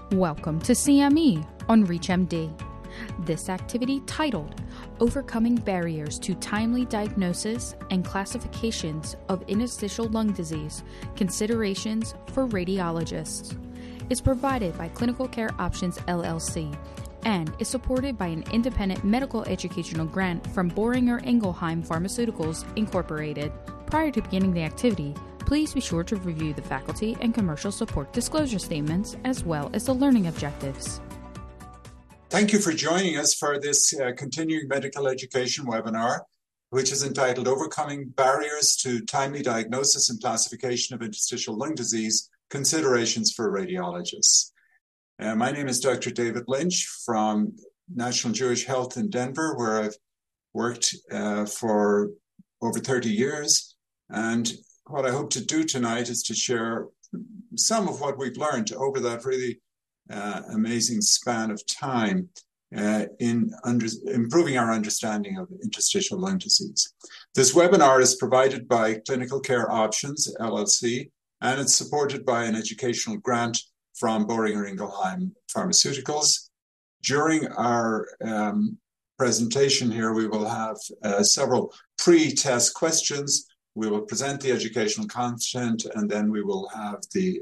Welcome to CME on ReachMD. This activity, titled Overcoming Barriers to Timely Diagnosis and Classifications of Interstitial Lung Disease, Considerations for Radiologists, is provided by Clinical Care Options LLC and is supported by an independent medical educational grant from Boehringer Ingelheim Pharmaceuticals, Incorporated. Prior to beginning the activity, please be sure to review the faculty and commercial support disclosure statements as well as the learning objectives. Thank you for joining us for this continuing medical education webinar, which is entitled Overcoming Barriers to Timely Diagnosis and Classification of Interstitial Lung Disease, Considerations for Radiologists. My name is Dr. David Lynch from National Jewish Health in Denver, where I've worked for over 30 years. And what I hope to do tonight is to share some of what we've learned over that really amazing span of time in improving our understanding of interstitial lung disease. This webinar is provided by Clinical Care Options, LLC, and it's supported by an educational grant from Boehringer Ingelheim Pharmaceuticals. During our presentation here, we will have several pre-test questions. We will present the educational content, and then we will have the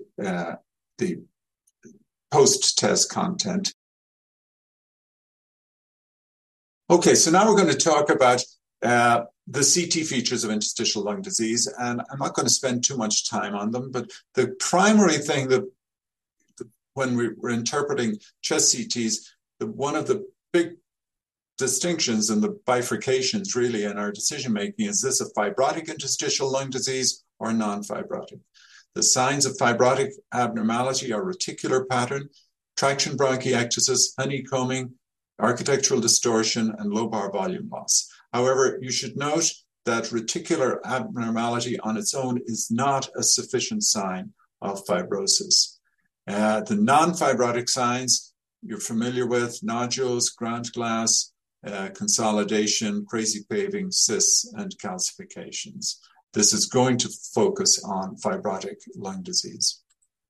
post-test content. Okay, so now we're going to talk about the CT features of interstitial lung disease, and I'm not going to spend too much time on them, but the primary thing that when we're interpreting chest CTs, one of the big distinctions and the bifurcations really in our decision-making is this a fibrotic interstitial lung disease or non-fibrotic? The signs of fibrotic abnormality are reticular pattern, traction bronchiectasis, honeycombing, architectural distortion, and lobar volume loss. However, you should note that reticular abnormality on its own is not a sufficient sign of fibrosis. The non-fibrotic signs you're familiar with: nodules, ground glass, consolidation, crazy paving, cysts, and calcifications. This is going to focus on fibrotic lung disease.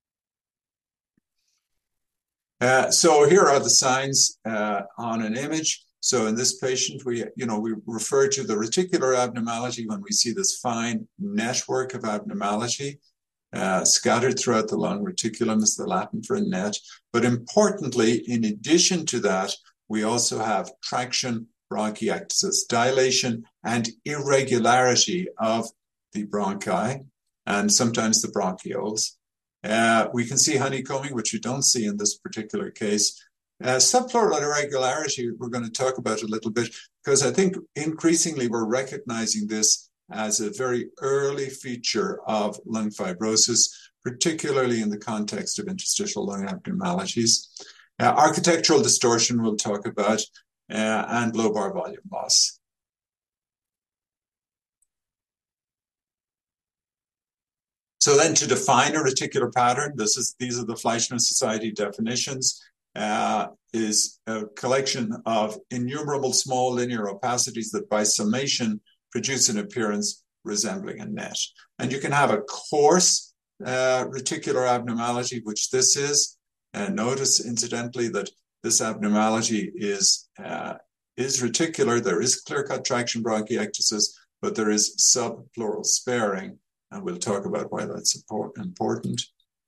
So here are the signs on an image. So in this patient, we refer to the reticular abnormality when we see this fine network of abnormality scattered throughout the lung. Reticulum is the Latin for a net. But importantly, in addition to that, we also have traction bronchiectasis, dilation and irregularity of the bronchi and sometimes the bronchioles. We can see honeycombing, which you don't see in this particular case. Subpleural irregularity, we're going to talk about a little bit, because I think increasingly we're recognizing this as a very early feature of lung fibrosis, particularly in the context of interstitial lung abnormalities. Architectural distortion we'll talk about, and lobar volume loss. So then to define a reticular pattern, these are the Fleischmann Society definitions, is a collection of innumerable small linear opacities that by summation produce an appearance resembling a net. And you can have a coarse reticular abnormality, which this is. And notice, incidentally, that this abnormality is reticular. There is clear-cut traction bronchiectasis, but there is subpleural sparing, and we'll talk about why that's important.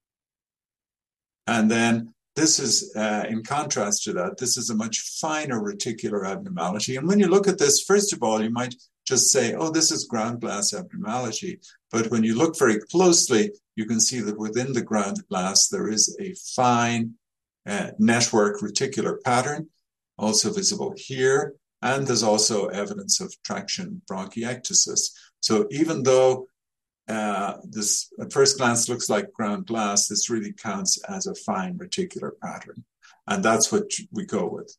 And then this is, in contrast to that, this is a much finer reticular abnormality. And when you look at this, first of all, you might just say, oh, this is ground glass abnormality. But when you look very closely, you can see that within the ground glass, there is a fine network reticular pattern, also visible here. And there's also evidence of traction bronchiectasis. So even though this at first glance looks like ground glass, this really counts as a fine reticular pattern. And that's what we go with.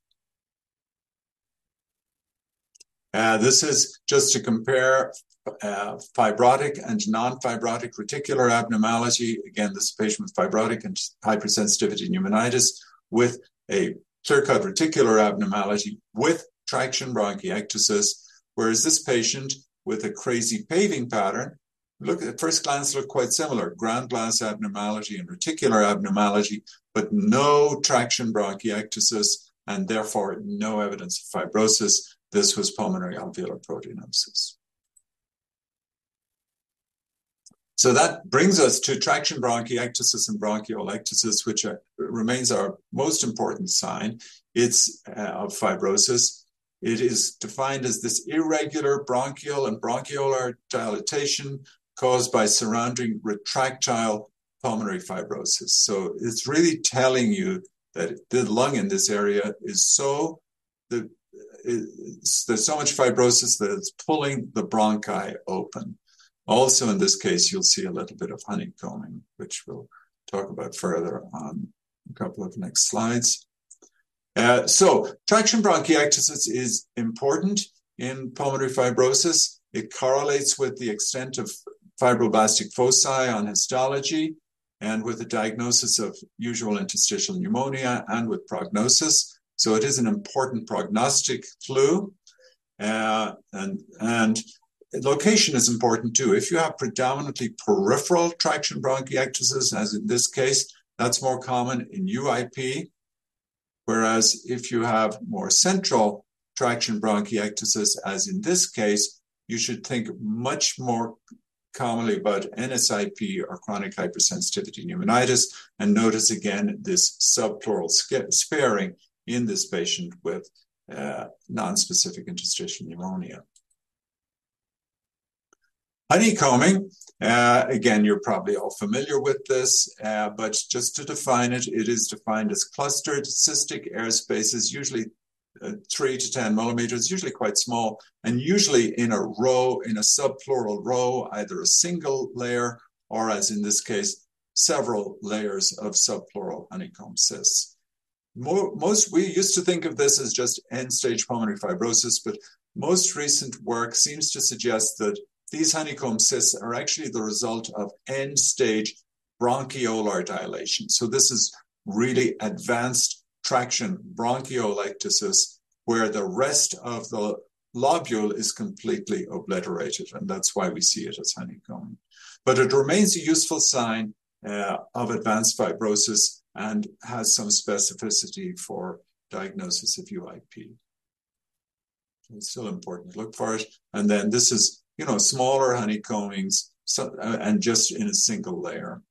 This is just to compare fibrotic and non-fibrotic reticular abnormality. Again, this patient with fibrotic and hypersensitivity pneumonitis with a clear-cut reticular abnormality with traction bronchiectasis, whereas this patient with a crazy paving pattern look at first glance look quite similar: ground glass abnormality and reticular abnormality, but no traction bronchiectasis, and therefore no evidence of fibrosis. This was pulmonary alveolar proteinosis. So that brings us to traction bronchiectasis and bronchiolectasis, which remains our most important sign. It's of fibrosis. It is defined as this irregular bronchial and bronchiolar dilatation caused by surrounding retractile pulmonary fibrosis. So it's really telling you that the lung in this area is there's so much fibrosis that it's pulling the bronchi open. Also, in this case, you'll see a little bit of honeycombing, which we'll talk about further on a couple of next slides. So traction bronchiectasis is important in pulmonary fibrosis. It correlates with the extent of fibroblastic foci on histology and with the diagnosis of usual interstitial pneumonia and with prognosis. So it is an important prognostic clue. And location is important too. If you have predominantly peripheral traction bronchiectasis, as in this case, that's more common in UIP. Whereas if you have more central traction bronchiectasis, as in this case, you should think much more commonly about NSIP or chronic hypersensitivity pneumonitis. And notice again this subpleural sparing in this patient with non-specific interstitial pneumonia. Honeycombing, again, you're probably all familiar with this, but just to define it, it is defined as clustered cystic air spaces, usually 3 to 10 millimeters, usually quite small, and usually in a row, in a subpleural row, either a single layer or, as in this case, several layers of subpleural honeycomb cysts. We used to think of this as just end-stage pulmonary fibrosis, but most recent work seems to suggest that these honeycomb cysts are actually the result of end-stage bronchiolar dilation. So this is really advanced traction bronchiolectasis, where the rest of the lobule is completely obliterated, and that's why we see it as honeycomb. But it remains a useful sign of advanced fibrosis and has some specificity for diagnosis of UIP. It's still important to look for it. And then this is, smaller honeycombings, and just in a single layer.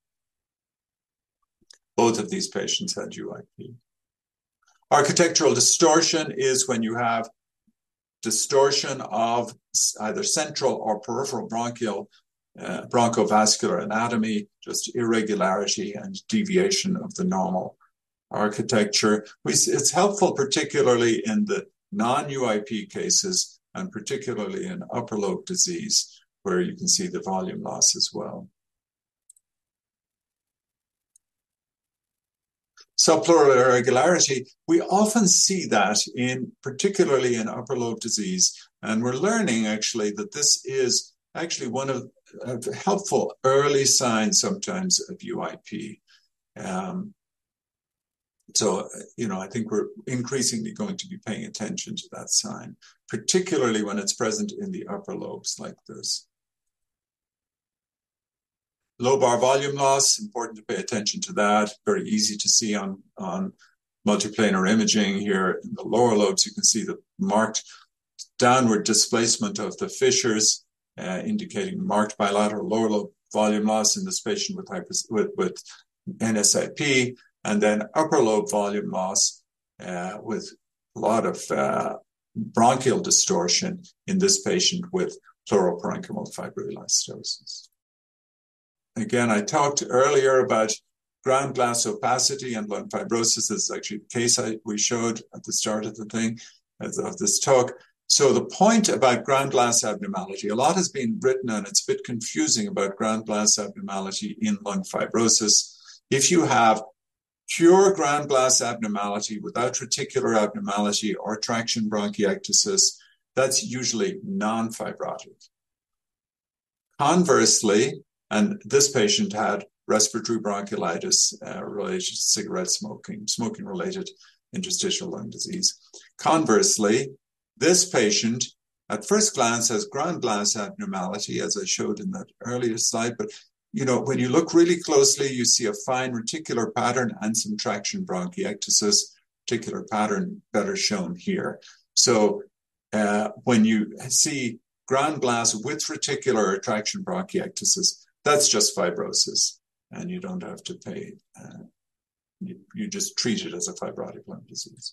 Both of these patients had UIP. Architectural distortion is when you have distortion of either central or peripheral bronchovascular anatomy, just irregularity and deviation of the normal architecture. It's helpful particularly in the non-UIP cases, and particularly in upper lobe disease, where you can see the volume loss as well. Subpleural irregularity, we often see that particularly in upper lobe disease, and we're learning actually that this is actually one of helpful early signs sometimes of UIP. So, I think we're increasingly going to be paying attention to that sign, particularly when it's present in the upper lobes like this. Lobar volume loss, important to pay attention to that. Very easy to see on multiplanar imaging here in the lower lobes. You can see the marked downward displacement of the fissures, indicating marked bilateral lower lobe volume loss in this patient with NSIP. And then upper lobe volume loss with a lot of bronchial distortion in this patient with pleuroparenchymal fibroelastosis. Again, I talked earlier about ground glass opacity and lung fibrosis. This is actually the case we showed at the start of the thing, of this talk. So the point about ground glass abnormality, a lot has been written, and it's a bit confusing about ground glass abnormality in lung fibrosis. If you have pure ground glass abnormality without reticular abnormality or traction bronchiectasis, that's usually non-fibrotic. Conversely, and this patient had respiratory bronchiolitis related to cigarette smoking-related interstitial lung disease. Conversely, this patient at first glance has ground glass abnormality, as I showed in that earlier slide. But, when you look really closely, you see a fine reticular pattern and some traction bronchiectasis, reticular pattern better shown here. So when you see ground glass with reticular or traction bronchiectasis, that's just fibrosis, and you don't have to pay. You just treat it as a fibrotic lung disease.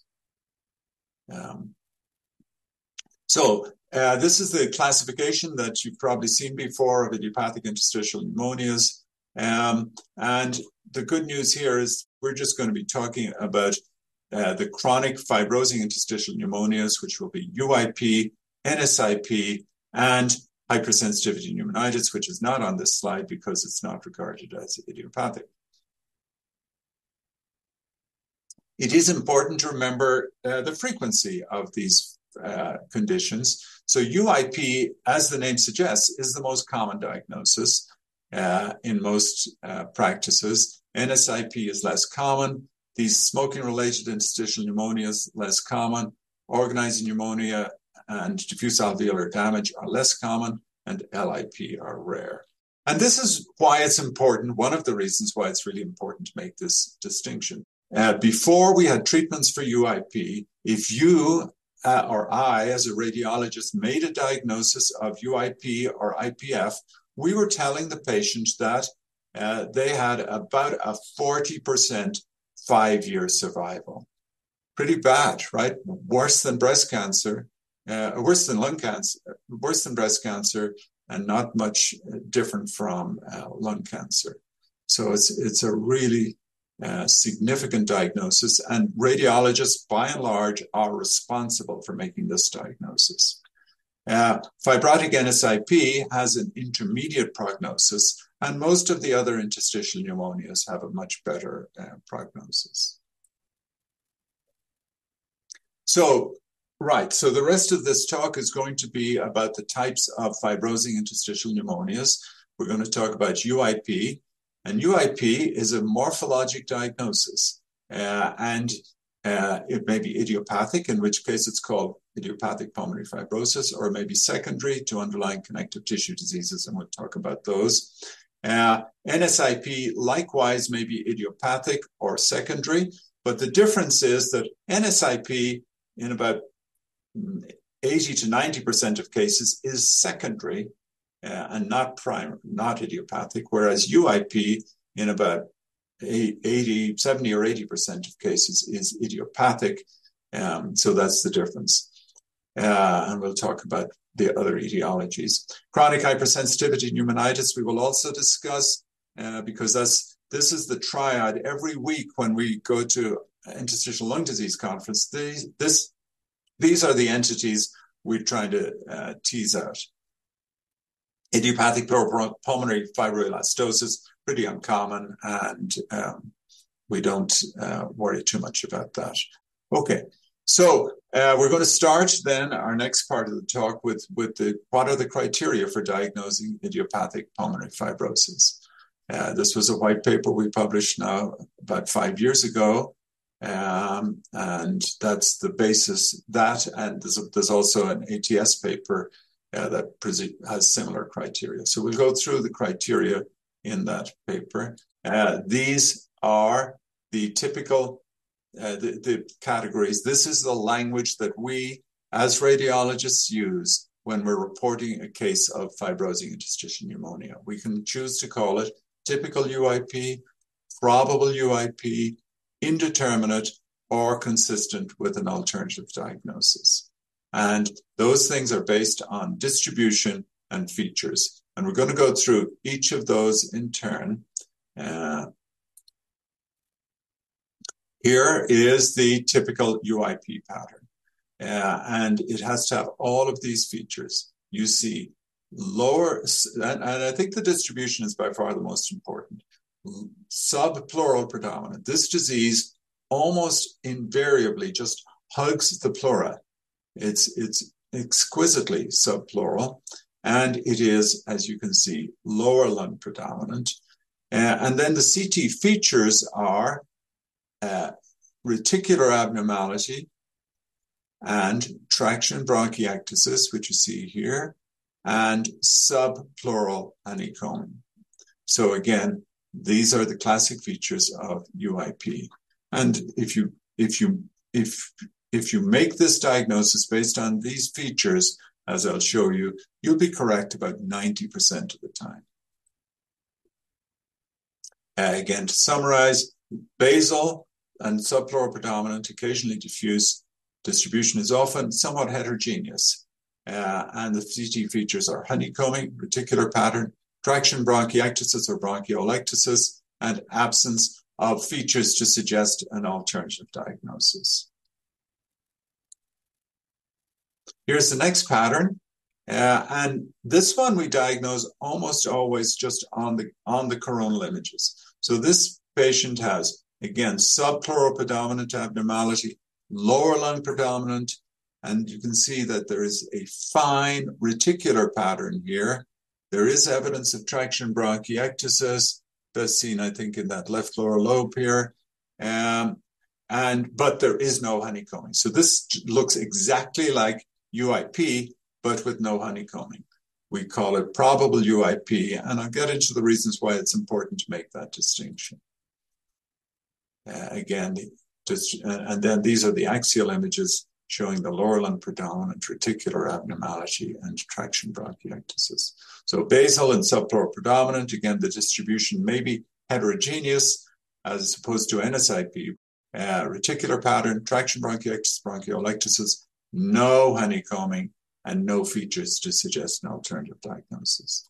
So this is the classification that you've probably seen before of idiopathic interstitial pneumonias. And the good news here is we're just going to be talking about the chronic fibrosing interstitial pneumonias, which will be UIP, NSIP, and hypersensitivity pneumonitis, which is not on this slide because it's not regarded as idiopathic. It is important to remember the frequency of these conditions. So UIP, as the name suggests, is the most common diagnosis in most practices. NSIP is less common. These smoking-related interstitial pneumonias, less common. Organizing pneumonia and diffuse alveolar damage are less common, and LIP are rare. And this is why it's important, one of the reasons why it's really important to make this distinction. Before we had treatments for UIP, if you or I, as a radiologist, made a diagnosis of UIP or IPF, we were telling the patient that they had about a 40% 5-year survival. Pretty bad, right? Worse than breast cancer, worse than lung cancer, worse than breast cancer, and not much different from lung cancer. So it's a really significant diagnosis, and radiologists, by and large, are responsible for making this diagnosis. Fibrotic NSIP has an intermediate prognosis, and most of the other interstitial pneumonias have a much better prognosis. So the rest of this talk is going to be about the types of fibrosing interstitial pneumonias. We're going to talk about UIP, and UIP is a morphologic diagnosis, and it may be idiopathic, in which case it's called idiopathic pulmonary fibrosis, or maybe secondary to underlying connective tissue diseases, and we'll talk about those. NSIP likewise may be idiopathic or secondary, but the difference is that NSIP in about 80 to 90% of cases is secondary and not primary, not idiopathic, whereas UIP in about 70 or 80% of cases is idiopathic. So that's the difference. And we'll talk about the other etiologies. Chronic hypersensitivity pneumonitis we will also discuss because this is the triad every week when we go to interstitial lung disease conference. These are the entities we're trying to tease out. Idiopathic pulmonary fibroelastosis, pretty uncommon, and we don't worry too much about that. Okay, so we're going to start then our next part of the talk with what are the criteria for diagnosing idiopathic pulmonary fibrosis. This was a white paper we published now about 5 years ago, and that's the basis. That, and there's also an ATS paper that has similar criteria. So we'll go through the criteria in that paper. These are the typical the categories. This is the language that we as radiologists use when we're reporting a case of fibrosing interstitial pneumonia. We can choose to call it typical UIP, probable UIP, indeterminate, or consistent with an alternative diagnosis. And those things are based on distribution and features. And we're going to go through each of those in turn. Here is the typical UIP pattern. And it has to have all of these features. You see lower, and I think the distribution is by far the most important. Subpleural predominant. This disease almost invariably just hugs the pleura. It's exquisitely subpleural, and it is, as you can see, lower lung predominant. And then the CT features are reticular abnormality, and traction bronchiectasis, which you see here, and subpleural honeycombing. So again, these are the classic features of UIP. And if you make this diagnosis based on these features, as I'll show you, you'll be correct about 90% of the time. Again, to summarize, basal and subpleural predominant, occasionally diffuse distribution is often somewhat heterogeneous. And the CT features are honeycombing, reticular pattern, traction bronchiectasis or bronchiolectasis, and absence of features to suggest an alternative diagnosis. Here's the next pattern. And this one we diagnose almost always just on the coronal images. So this patient has, again, subpleural predominant abnormality, lower lung predominant, and you can see that there is a fine reticular pattern here. There is evidence of traction bronchiectasis, best seen, I think, in that left lower lobe here. But there is no honeycombing. So this looks exactly like UIP, but with no honeycombing. We call it probable UIP, and I'll get into the reasons why it's important to make that distinction. And then these are the axial images showing the lower lung predominant reticular abnormality and traction bronchiectasis. So basal and subpleural predominant, again, the distribution may be heterogeneous as opposed to NSIP. Reticular pattern, traction bronchiectasis, bronchiolectasis, no honeycombing, and no features to suggest an alternative diagnosis.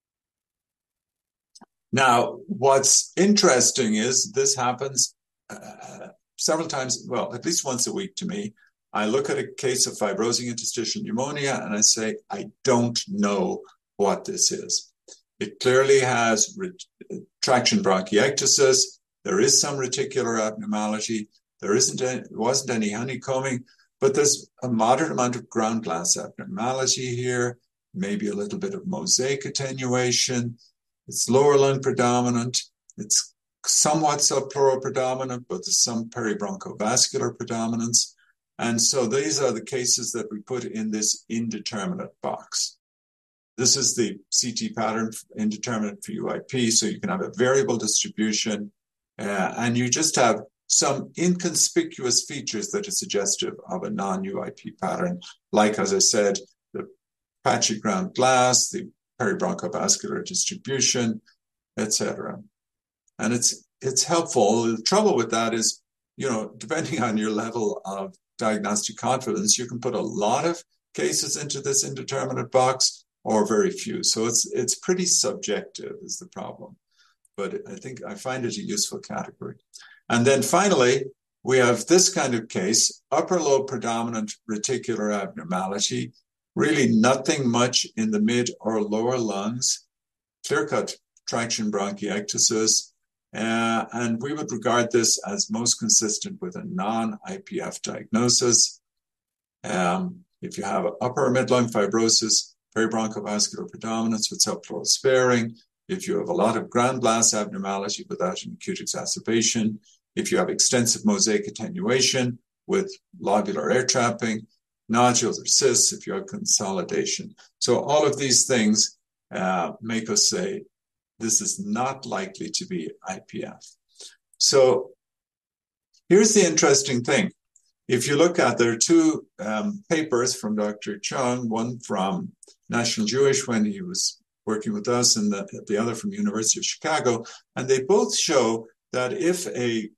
Now, what's interesting is this happens several times, well, at least once a week to me. I look at a case of fibrosing interstitial pneumonia and I say, I don't know what this is. It clearly has traction bronchiectasis. There is some reticular abnormality. There wasn't any honeycombing, but there's a moderate amount of ground glass abnormality here, maybe a little bit of mosaic attenuation. It's lower lung predominant. It's somewhat subpleural predominant, but there's some peribronchovascular predominance. And so these are the cases that we put in this indeterminate box. This is the CT pattern indeterminate for UIP, so you can have a variable distribution, and you just have some inconspicuous features that are suggestive of a non-UIP pattern, like, as I said, the patchy ground glass, the peribronchovascular distribution, etc. And it's helpful. The trouble with that is, depending on your level of diagnostic confidence, you can put a lot of cases into this indeterminate box or very few. So it's pretty subjective is the problem. But I find it a useful category. And then finally, we have this kind of case, upper lobe predominant reticular abnormality, really nothing much in the mid or lower lungs, clear-cut traction bronchiectasis, and we would regard this as most consistent with a non-IPF diagnosis. If you have upper or mid-lung fibrosis, peribronchovascular predominance with subpleural sparing, if you have a lot of ground glass abnormality without an acute exacerbation, if you have extensive mosaic attenuation with lobular air trapping, nodules or cysts, if you have consolidation. So all of these things make us say, this is not likely to be IPF. So here's the interesting thing. If you look at, there are two papers from Dr. Chung, one from National Jewish when he was working with us, and the other from University of Chicago, and they both show that if a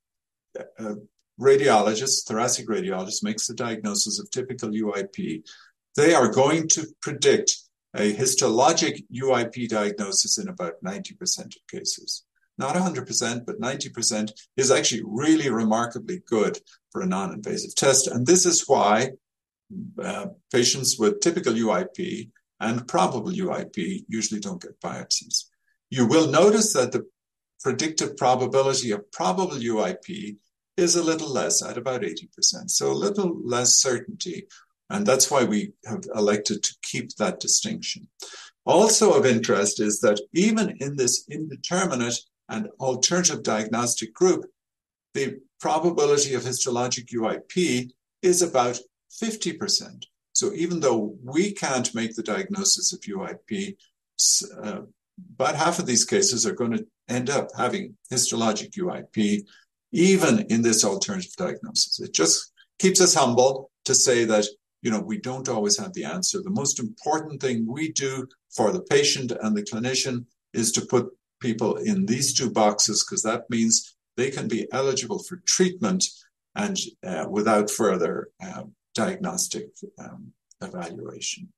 radiologist, thoracic radiologist, makes the diagnosis of typical UIP, they are going to predict a histologic UIP diagnosis in about 90% of cases. Not 100%, but 90% is actually really remarkably good for a non-invasive test. And this is why patients with typical UIP and probable UIP usually don't get biopsies. You will notice that the predictive probability of probable UIP is a little less, at about 80%, so a little less certainty. And that's why we have elected to keep that distinction. Also of interest is that even in this indeterminate and alternative diagnostic group, the probability of histologic UIP is about 50%. So even though we can't make the diagnosis of UIP, about half of these cases are going to end up having histologic UIP, even in this alternative diagnosis. It just keeps us humble to say that, we don't always have the answer. The most important thing we do for the patient and the clinician is to put people in these two boxes, because that means they can be eligible for treatment and without further diagnostic evaluation.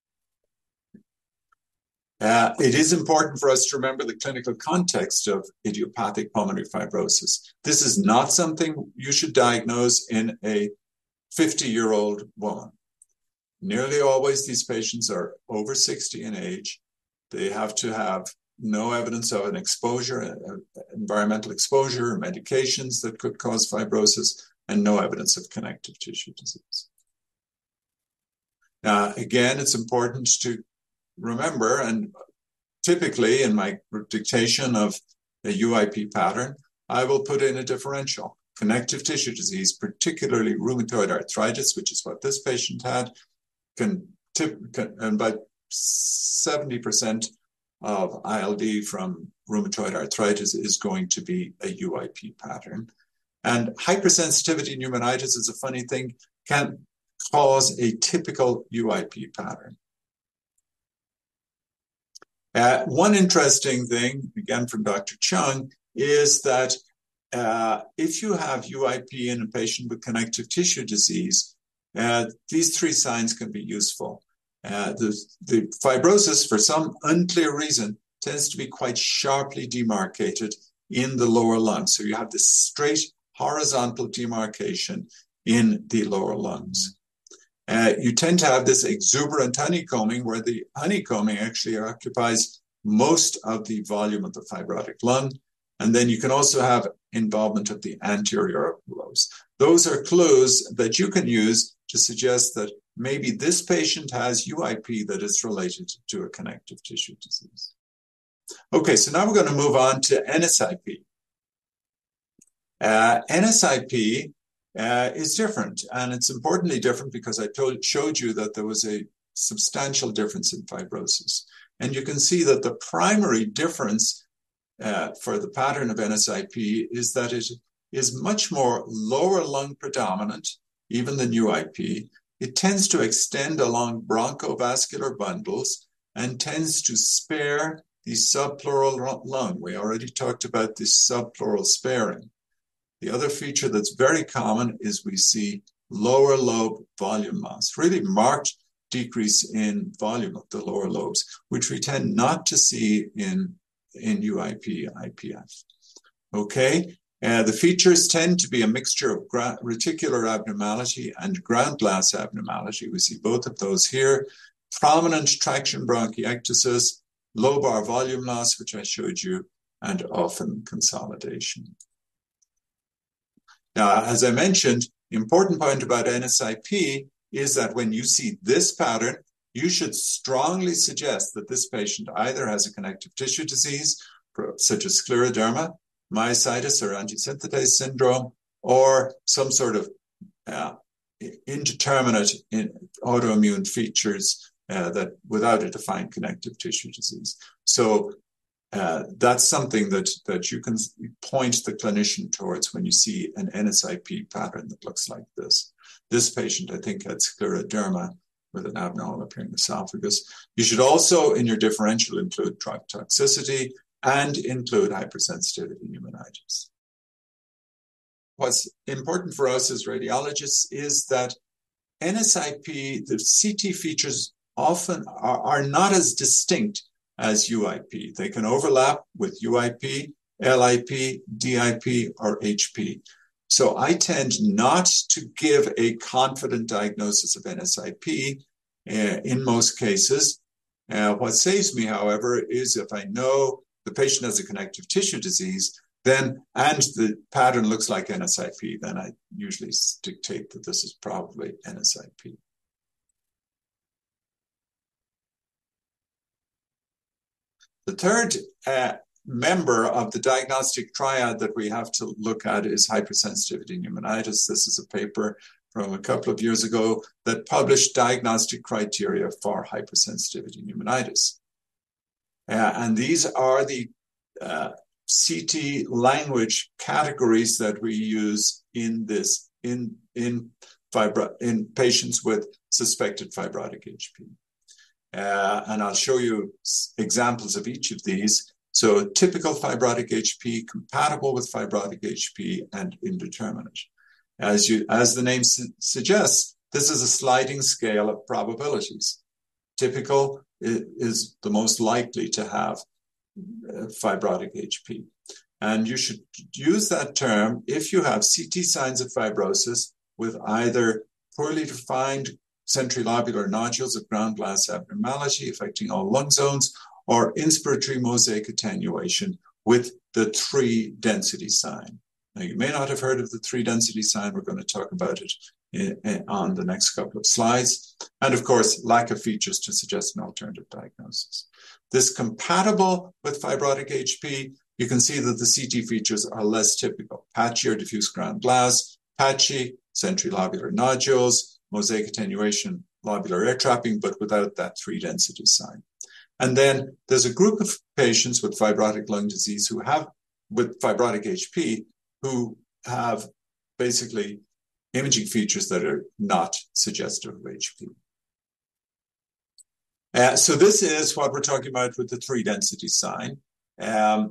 It is important for us to remember the clinical context of idiopathic pulmonary fibrosis. This is not something you should diagnose in a 50-year-old woman. Nearly always these patients are over 60 in age. They have to have no evidence of an exposure, environmental exposure, medications that could cause fibrosis, and no evidence of connective tissue disease. Again, it's important to remember, and typically in my dictation of a UIP pattern, I will put in a differential. Connective tissue disease, particularly rheumatoid arthritis, which is what this patient had, and about 70% of ILD from rheumatoid arthritis is going to be a UIP pattern. And hypersensitivity pneumonitis is a funny thing, can cause a typical UIP pattern. One interesting thing, again from Dr. Chung, is that if you have UIP in a patient with connective tissue disease, these three signs can be useful. The fibrosis, for some unclear reason, tends to be quite sharply demarcated in the lower lungs. So you have this straight horizontal demarcation in the lower lungs. You tend to have this exuberant honeycombing, where the honeycombing actually occupies most of the volume of the fibrotic lung. And then you can also have involvement of the anterior lobes. Those are clues that you can use to suggest that maybe this patient has UIP that is related to a connective tissue disease. Okay, so now we're going to move on to NSIP. NSIP is different, and it's importantly different because I showed you that there was a substantial difference in fibrosis. And you can see that the primary difference for the pattern of NSIP is that it is much more lower lung predominant, even than UIP. It tends to extend along bronchovascular bundles and tends to spare the subpleural lung. We already talked about this subpleural sparing. The other feature that's very common is we see lower lobe volume loss, really marked decrease in volume of the lower lobes, which we tend not to see in UIP, IPF. Okay, the features tend to be a mixture of reticular abnormality and ground glass abnormality. We see both of those here. Prominent traction bronchiectasis, lobar volume loss, which I showed you, and often consolidation. Now, as I mentioned, the important point about NSIP is that when you see this pattern, you should strongly suggest that this patient either has a connective tissue disease, such as scleroderma, myositis or antisynthetase syndrome, or some sort of indeterminate autoimmune features that without a defined connective tissue disease. So that's something that you can point the clinician towards when you see an NSIP pattern that looks like this. This patient, I think, had scleroderma with an abnormal appearing esophagus. You should also, in your differential, include drug toxicity and include hypersensitivity pneumonitis. What's important for us as radiologists is that NSIP, the CT features often are not as distinct as UIP. They can overlap with UIP, LIP, DIP, or HP. So I tend not to give a confident diagnosis of NSIP in most cases. What saves me, however, is if I know the patient has a connective tissue disease, then, and the pattern looks like NSIP, then I usually dictate that this is probably NSIP. The third member of the diagnostic triad that we have to look at is hypersensitivity pneumonitis. This is a paper from a couple of years ago that published diagnostic criteria for hypersensitivity pneumonitis. And these are the CT language categories that we use in this in patients with suspected fibrotic HP. And I'll show you examples of each of these. So typical fibrotic HP, compatible with fibrotic HP, and indeterminate. As the name suggests, this is a sliding scale of probabilities. Typical is the most likely to have fibrotic HP. And you should use that term if you have CT signs of fibrosis with either poorly defined centrilobular nodules of ground glass abnormality affecting all lung zones, or inspiratory mosaic attenuation with the 3 density sign. Now, you may not have heard of the 3 density sign. We're going to talk about it on the next couple of slides. And of course, lack of features to suggest an alternative diagnosis. This compatible with fibrotic HP, you can see that the CT features are less typical. Patchy or diffuse ground glass, patchy, centrilobular nodules, mosaic attenuation, lobular air trapping, but without that 3 density sign. And then there's a group of patients with fibrotic lung disease with fibrotic HP who have basically imaging features that are not suggestive of HP. So this is what we're talking about with the 3 density sign. And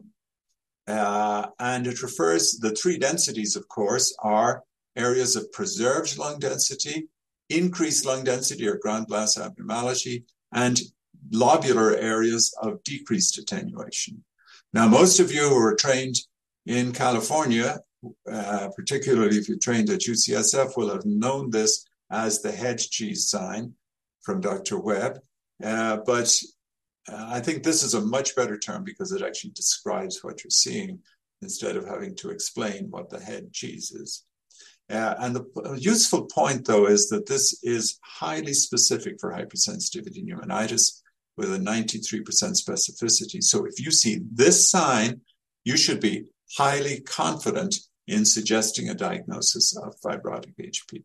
it refers, the 3 densities, of course, are areas of preserved lung density, increased lung density or ground glass abnormality, and lobular areas of decreased attenuation. Now, most of you who are trained in California, particularly if you trained at UCSF, will have known this as the head cheese sign from Dr. Webb. But I think this is a much better term because it actually describes what you're seeing instead of having to explain what the head cheese is. And the useful point, though, is that this is highly specific for hypersensitivity pneumonitis with a 93% specificity. So if you see this sign, you should be highly confident in suggesting a diagnosis of fibrotic HP.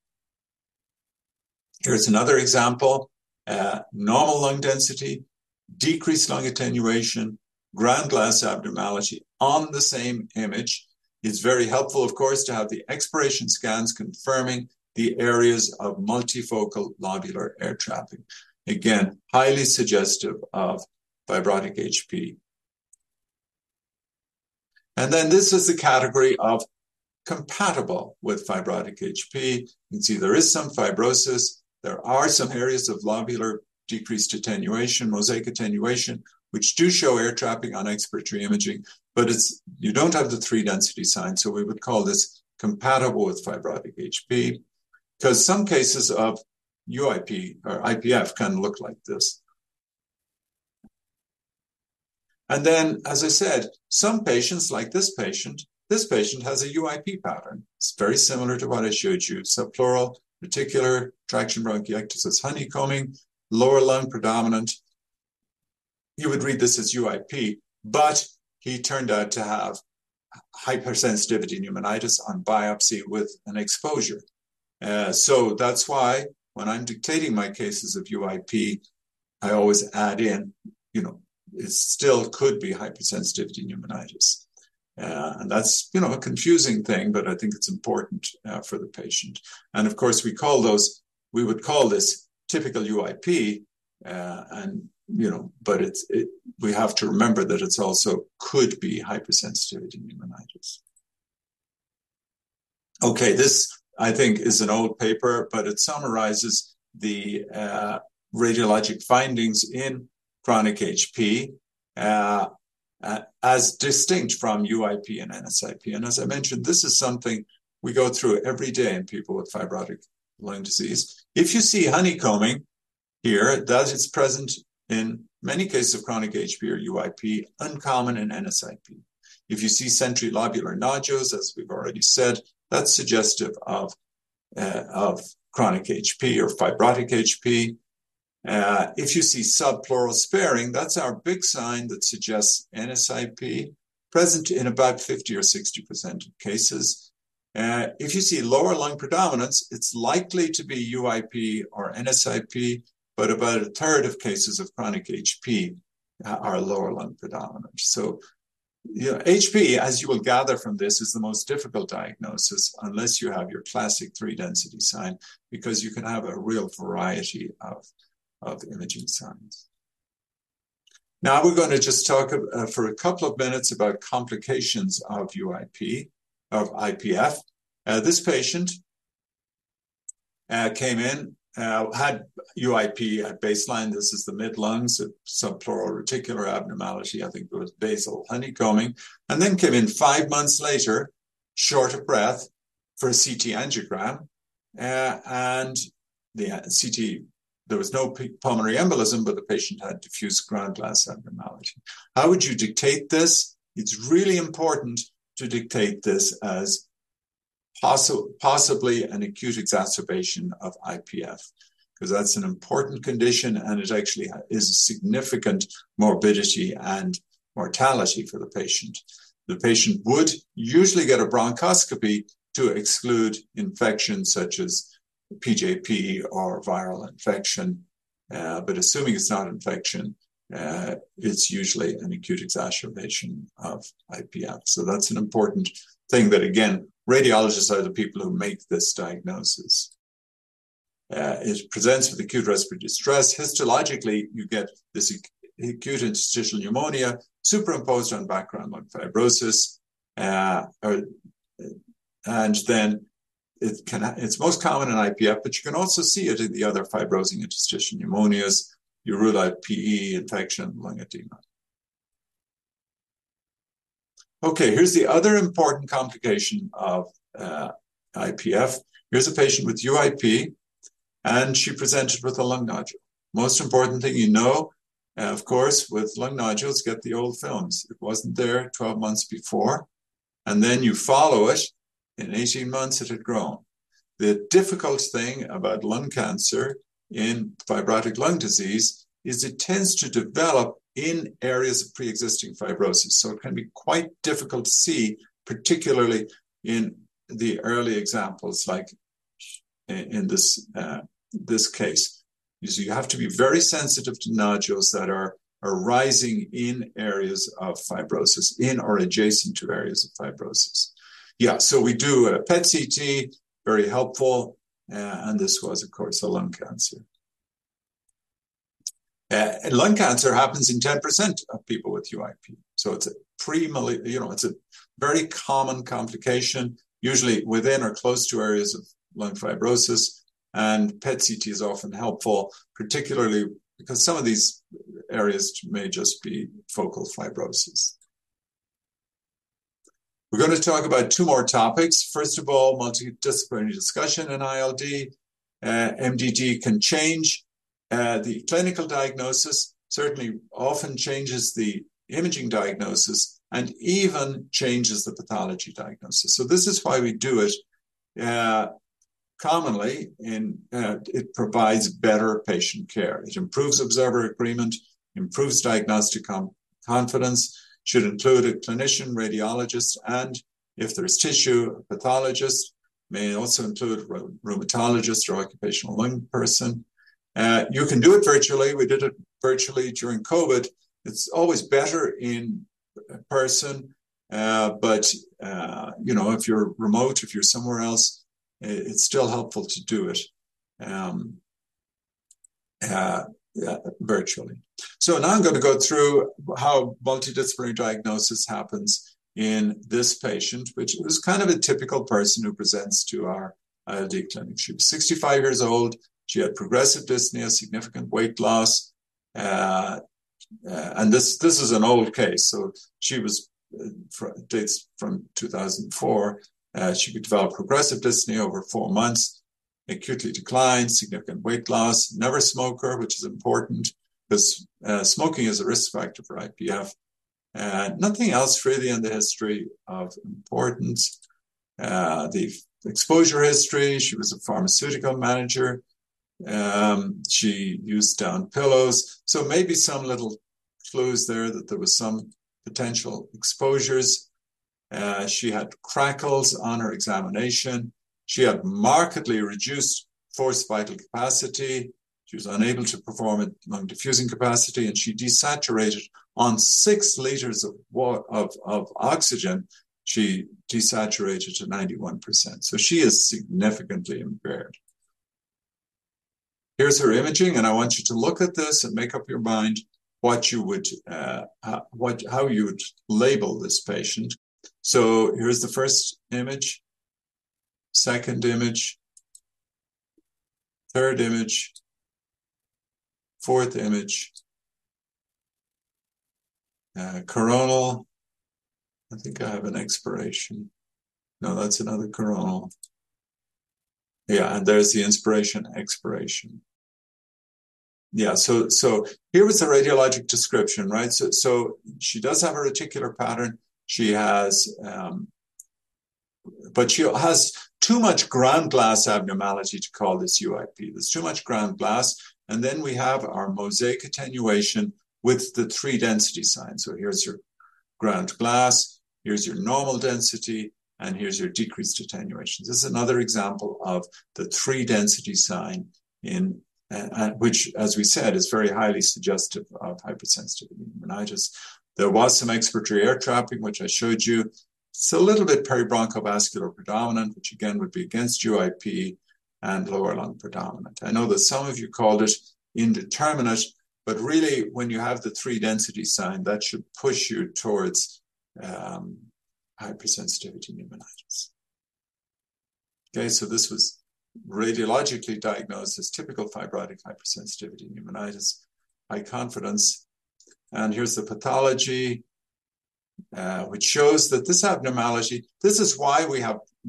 Here's another example. Normal lung density, decreased lung attenuation, ground glass abnormality on the same image. It's very helpful, of course, to have the expiration scans confirming the areas of multifocal lobular air trapping. Again, highly suggestive of fibrotic HP. And then this is the category of compatible with fibrotic HP. You can see there is some fibrosis. There are some areas of lobular decreased attenuation, mosaic attenuation, which do show air trapping on expiratory imaging, but you don't have the 3 density sign, so we would call this compatible with fibrotic HP, because some cases of UIP or IPF can look like this. And then, as I said, some patients, like this patient has a UIP pattern. It's very similar to what I showed you. Subpleural, reticular, traction bronchiectasis, honeycombing, lower lung predominant. You would read this as UIP, but he turned out to have hypersensitivity pneumonitis on biopsy with an exposure. So that's why when I'm dictating my cases of UIP, I always add in, it still could be hypersensitivity pneumonitis. And that's, a confusing thing, but I think it's important for the patient. And of course, we would call this typical UIP, but we have to remember that it's also could be hypersensitivity pneumonitis. Okay, this I think is an old paper, but it summarizes the radiologic findings in chronic HP as distinct from UIP and NSIP. And as I mentioned, this is something we go through every day in people with fibrotic lung disease. If you see honeycombing here, that is present in many cases of chronic HP or UIP, uncommon in NSIP. If you see centrilobular nodules, as we've already said, that's suggestive of chronic HP or fibrotic HP. If you see subpleural sparing, that's our big sign that suggests NSIP, present in about 50 or 60% of cases. If you see lower lung predominance, it's likely to be UIP or NSIP, but about a third of cases of chronic HP are lower lung predominant. So, HP, as you will gather from this, is the most difficult diagnosis unless you have your classic 3-density sign, because you can have a real variety of imaging signs. Now we're going to just talk for a couple of minutes about complications of UIP, of IPF. This patient came in, had UIP at baseline. This is the mid-lungs, a subpleural reticular abnormality. I think it was basal honeycombing, and then came in 5 months later, short of breath, for a CT angiogram. And the CT, there was no pulmonary embolism, but the patient had diffuse ground glass abnormality. How would you dictate this? It's really important to dictate this as possibly an acute exacerbation of IPF, because that's an important condition, and it actually is a significant morbidity and mortality for the patient. The patient would usually get a bronchoscopy to exclude infections such as PJP or viral infection, but assuming it's not infection, it's usually an acute exacerbation of IPF. So that's an important thing that, again, radiologists are the people who make this diagnosis. It presents with acute respiratory distress. Histologically, you get this acute interstitial pneumonia superimposed on background lung fibrosis, and then it's most common in IPF, but you can also see it in the other fibrosing interstitial pneumonias. You rule out PE, infection, lung edema. Okay, here's the other important complication of IPF. Here's a patient with UIP, and she presented with a lung nodule. Most important thing of course, with lung nodules, get the old films. It wasn't there 12 months before, and then you follow it. In 18 months, it had grown. The difficult thing about lung cancer in fibrotic lung disease is it tends to develop in areas of pre-existing fibrosis. So it can be quite difficult to see, particularly in the early examples, like in this case. So you have to be very sensitive to nodules that are arising in areas of fibrosis, in or adjacent to areas of fibrosis. Yeah, so we do a PET CT, very helpful, and this was, of course, a lung cancer. Lung cancer happens in 10% of people with UIP. So it's it's a very common complication, usually within or close to areas of lung fibrosis. And PET CT is often helpful, particularly because some of these areas may just be focal fibrosis. We're going to talk about two more topics. First of all, multidisciplinary discussion in ILD. MDD can change the clinical diagnosis, certainly often changes the imaging diagnosis, and even changes the pathology diagnosis. So this is why we do it commonly. It provides better patient care. It improves observer agreement, improves diagnostic confidence, should include a clinician, radiologist, and if there's tissue, a pathologist, may also include a rheumatologist or occupational lung person. You can do it virtually. We did it virtually during COVID. It's always better in person, but if you're remote, if you're somewhere else, it's still helpful to do it virtually. So now I'm going to go through how multidisciplinary diagnosis happens in this patient, which was kind of a typical person who presents to our ILD clinic. She was 65 years old. She had progressive dyspnea, significant weight loss, and this is an old case. So she was dates from 2004. She could develop progressive dyspnea over 4 months, acutely declined, significant weight loss, never smoker, which is important because smoking is a risk factor for IPF. Nothing else really in the history of importance. The exposure history, she was a pharmaceutical manager. She used down pillows. So maybe some little clues there that there was some potential exposures. She had crackles on her examination. She had markedly reduced forced vital capacity. She was unable to perform at lung diffusing capacity, and she desaturated on 6 liters of oxygen. She desaturated to 91%. So she is significantly impaired. Here's her imaging, and I want you to look at this and make up your mind what you would, how you would label this patient. So here's the first image, second image, third image, fourth image, coronal. I think I have an expiration. No, that's another coronal. Yeah, and there's the inspiration, expiration. Yeah, so here was the radiologic description, right? So she does have a reticular pattern. She has, but she has too much ground glass abnormality to call this UIP. There's too much ground glass. And then we have our mosaic attenuation with the 3 density signs. So here's your ground glass, here's your normal density, and here's your decreased attenuation. This is another example of the 3 density sign in which, as we said, is very highly suggestive of hypersensitivity pneumonitis. There was some expiratory air trapping, which I showed you. It's a little bit peribronchovascular predominant, which again would be against UIP, and lower lung predominant. I know that some of you called it indeterminate, but really when you have the 3 density sign, that should push you towards hypersensitivity pneumonitis. Okay, so this was radiologically diagnosed as typical fibrotic hypersensitivity pneumonitis, high confidence. And here's the pathology, which shows that this abnormality, this is why we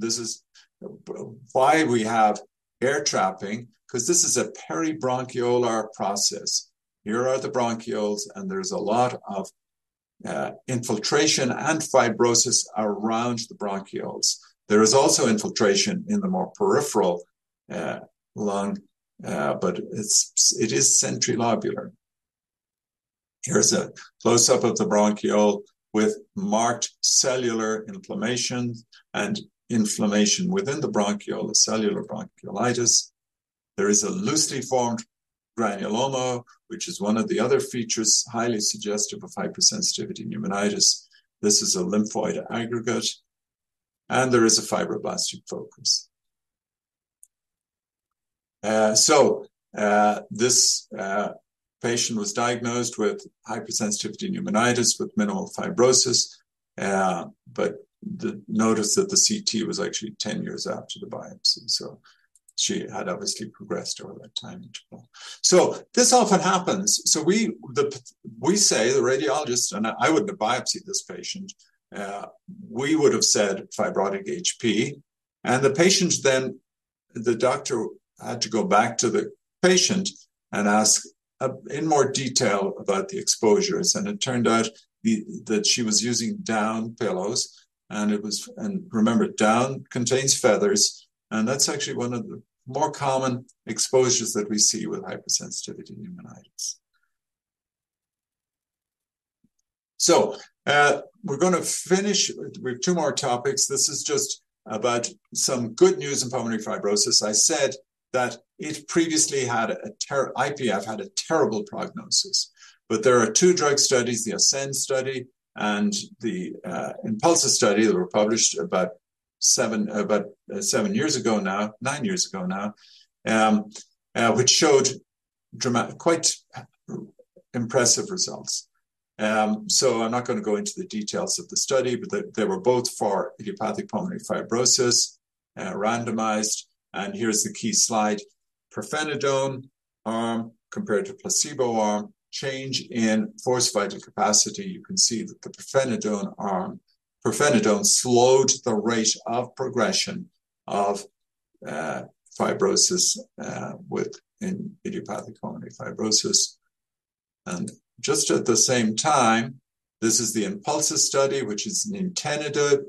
have air trapping, because this is a peribronchiolar process. Here are the bronchioles, and there's a lot of infiltration and fibrosis around the bronchioles. There is also infiltration in the more peripheral lung, but it is centrilobular. Here's a close-up of the bronchiole with marked cellular inflammation and inflammation within the bronchiole, the cellular bronchiolitis. There is a loosely formed granuloma, which is one of the other features highly suggestive of hypersensitivity pneumonitis. This is a lymphoid aggregate, and there is a fibroblastic focus. This patient was diagnosed with hypersensitivity pneumonitis with minimal fibrosis, but notice that the CT was actually 10 years after the biopsy. So she had obviously progressed over that time interval. So this often happens. So we say, the radiologist, and I wouldn't have biopsied this patient, we would have said fibrotic HP, and the patient then, the doctor had to go back to the patient and ask in more detail about the exposures. And it turned out that she was using down pillows, and remember, down contains feathers, and that's actually one of the more common exposures that we see with hypersensitivity pneumonitis. So we're going to finish. We have 2 more topics. This is just about some good news in pulmonary fibrosis. I said that it previously had IPF had a terrible prognosis, but there are 2 drug studies, the ASCEND study and the Impulsa study, that were published about 9 years ago now, which showed quite impressive results. So I'm not going to go into the details of the study, but they were both for idiopathic pulmonary fibrosis, randomized. And here's the key slide. Pirfenidone arm compared to placebo arm, change in forced vital capacity. You can see that the pirfenidone slowed the rate of progression of fibrosis in idiopathic pulmonary fibrosis. And just at the same time, this is the Impulsa study, which is nintedanib,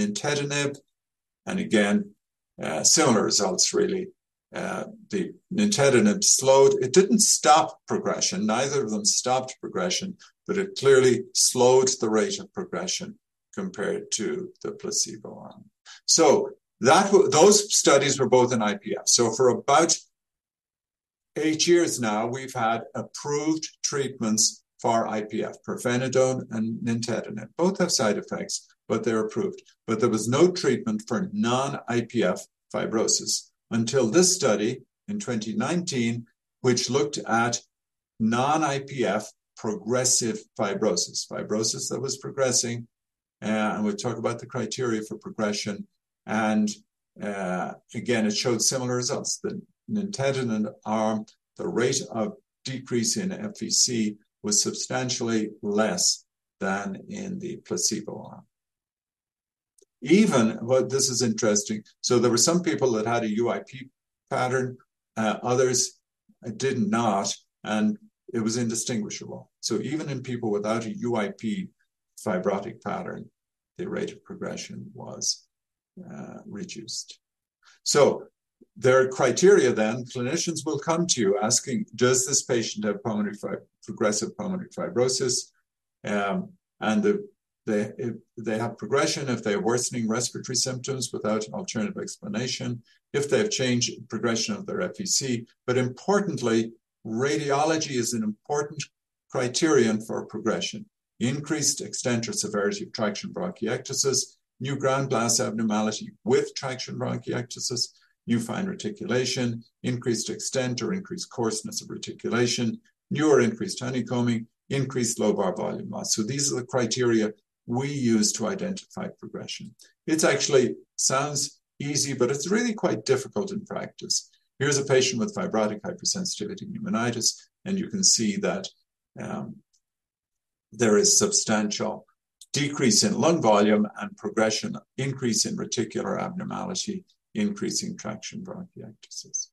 and again, similar results really. The nintedanib slowed, it didn't stop progression, neither of them stopped progression, but it clearly slowed the rate of progression compared to the placebo arm. So those studies were both in IPF. So for about 8 years now, we've had approved treatments for IPF, pirfenidone and nintedanib. Both have side effects, but they're approved. But there was no treatment for non-IPF fibrosis until this study in 2019, which looked at non-IPF progressive fibrosis that was progressing. And we'll talk about the criteria for progression. And again, it showed similar results. The nintedanib arm, the rate of decrease in FVC was substantially less than in the placebo arm. This is interesting. So there were some people that had a UIP pattern, others did not, and it was indistinguishable. So even in people without a UIP fibrotic pattern, the rate of progression was reduced. So there are criteria then. Clinicians will come to you asking, does this patient have progressive pulmonary fibrosis? And they have progression if they have worsening respiratory symptoms without alternative explanation, if they have change in progression of their FVC. But importantly, radiology is an important criterion for progression. Increased extent or severity of traction bronchiectasis, new ground glass abnormality with traction bronchiectasis, new fine reticulation, increased extent or increased coarseness of reticulation, new or increased honeycombing, increased lobar volume loss. So these are the criteria we use to identify progression. It actually sounds easy, but it's really quite difficult in practice. Here's a patient with fibrotic hypersensitivity pneumonitis, and you can see that there is substantial decrease in lung volume and progression, increase in reticular abnormality, increasing traction bronchiectasis.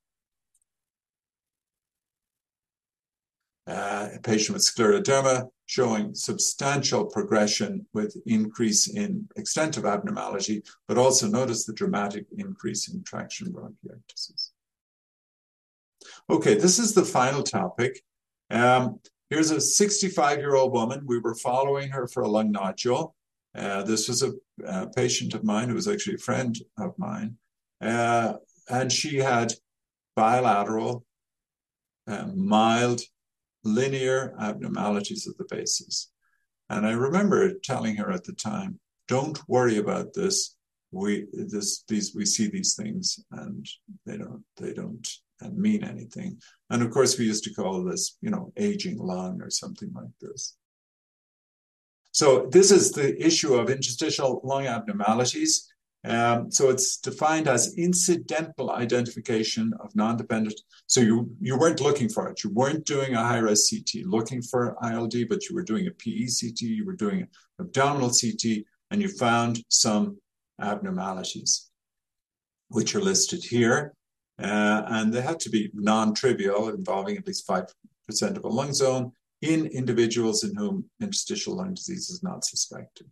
A patient with scleroderma showing substantial progression with increase in extent of abnormality, but also notice the dramatic increase in traction bronchiectasis. Okay, this is the final topic. Here's a 65-year-old woman. We were following her for a lung nodule. This was a patient of mine who was actually a friend of mine. And she had bilateral, mild, linear abnormalities of the bases. And I remember telling her at the time, don't worry about this. We see these things and they don't mean anything. And of course, we used to call this, aging lung or something like this. So this is the issue of interstitial lung abnormalities. So it's defined as incidental identification of non-dependent. So you weren't looking for it. You weren't doing a high-res CT looking for ILD, but you were doing a PE CT, you were doing an abdominal CT, and you found some abnormalities, which are listed here. And they had to be non-trivial, involving at least 5% of a lung zone in individuals in whom interstitial lung disease is not suspected.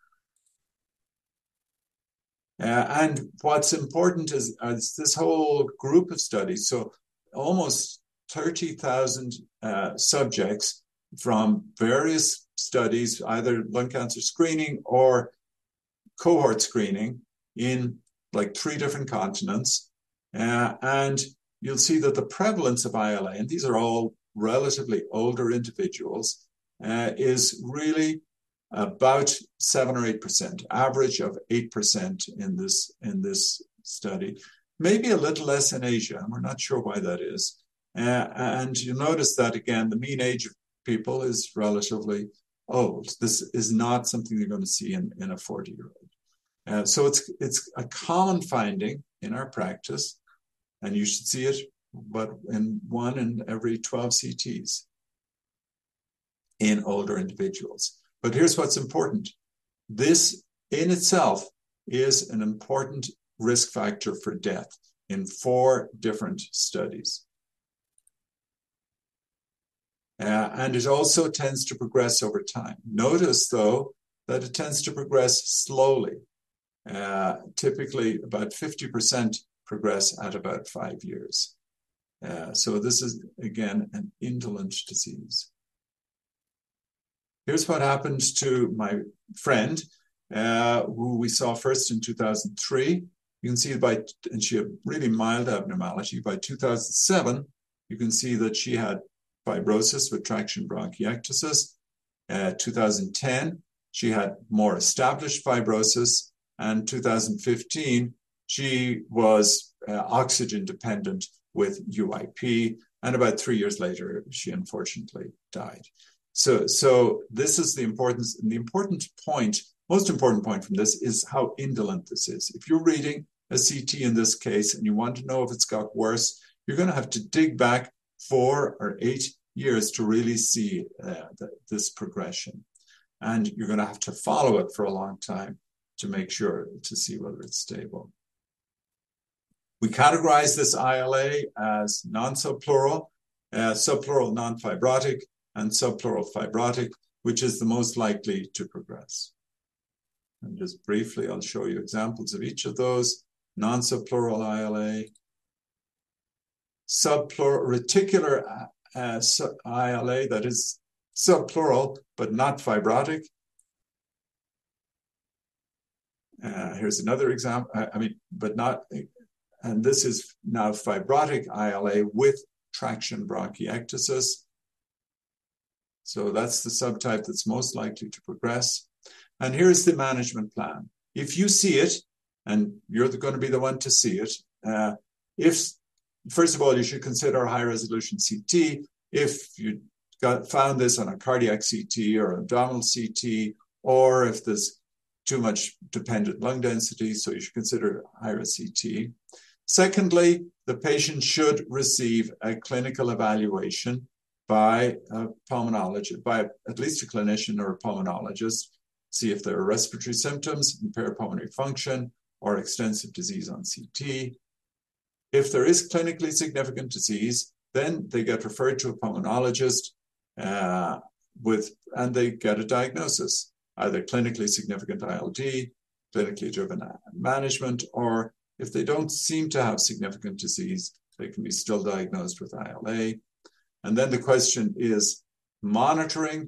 And what's important is this whole group of studies. So almost 30,000 subjects from various studies, either lung cancer screening or cohort screening in like 3 different continents. And you'll see that the prevalence of ILA, and these are all relatively older individuals, is really about 7 or 8%, average of 8% in this study. Maybe a little less in Asia, and we're not sure why that is. And you'll notice that, again, the mean age of people is relatively old. This is not something you're going to see in a 40-year-old. So it's a common finding in our practice, and you should see it, but in 1 in every 12 CTs in older individuals. But here's what's important. This in itself is an important risk factor for death in 4 different studies. And it also tends to progress over time. Notice, though, that it tends to progress slowly. Typically, about 50% progress at about 5 years. So this is, again, an indolent disease. Here's what happened to my friend. who we saw first in 2003. You can see and she had really mild abnormality. By 2007, you can see that she had fibrosis with traction bronchiectasis. 2010, she had more established fibrosis. And 2015, she was oxygen dependent with UIP. And about 3 years later, she unfortunately died. So this is the importance. And the most important point from this is how indolent this is. If you're reading a CT in this case and you want to know if it's got worse, you're going to have to dig back 4 or 8 years to really see this progression. And you're going to have to follow it for a long time to make sure to see whether it's stable. We categorize this ILA as non-subpleural, subpleural non-fibrotic, and subpleural fibrotic, which is the most likely to progress. And just briefly, I'll show you examples of each of those. Non-subpleural ILA, subpleural reticular ILA, that is subpleural but not fibrotic. Here's another example, but not, and this is now fibrotic ILA with traction bronchiectasis. So that's the subtype that's most likely to progress. And here's the management plan. If you see it, and you're going to be the one to see it, first of all, you should consider a high-resolution CT. If you found this on a cardiac CT or abdominal CT, or if there's too much dependent lung density, so you should consider high-res CT. Secondly, the patient should receive a clinical evaluation by a pulmonologist, by at least a clinician or a pulmonologist, see if there are respiratory symptoms, impaired pulmonary function, or extensive disease on CT. If there is clinically significant disease, then they get referred to a pulmonologist and they get a diagnosis, either clinically significant ILD, clinically driven management, or if they don't seem to have significant disease, they can be still diagnosed with ILA. And then the question is monitoring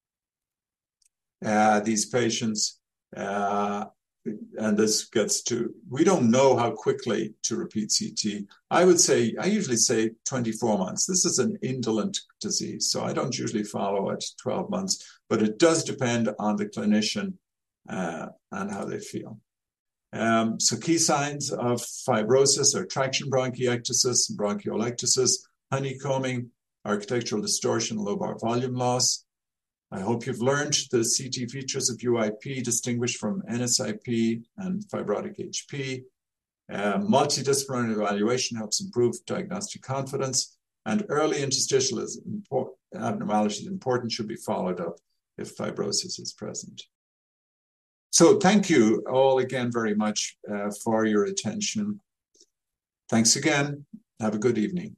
these patients. And this gets to, we don't know how quickly to repeat CT. I usually say 24 months. This is an indolent disease, so I don't usually follow it 12 months, but it does depend on the clinician and how they feel. So key signs of fibrosis are traction bronchiectasis, bronchiolectasis, honeycombing, architectural distortion, lobar volume loss. I hope you've learned the CT features of UIP distinguished from NSIP and fibrotic HP. Multidisciplinary evaluation helps improve diagnostic confidence, and early interstitial abnormality is important, should be followed up if fibrosis is present. So thank you all again very much for your attention. Thanks again. Have a good evening.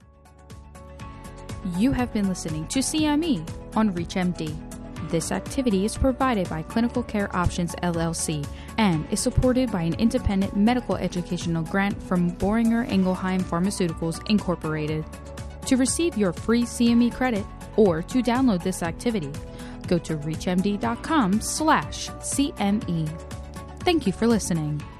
You have been listening to CME on ReachMD. This activity is provided by Clinical Care Options, LLC, and is supported by an independent medical educational grant from Boehringer Ingelheim Pharmaceuticals, Incorporated. To receive your free CME credit or to download this activity, go to reachmd.com/CME. Thank you for listening.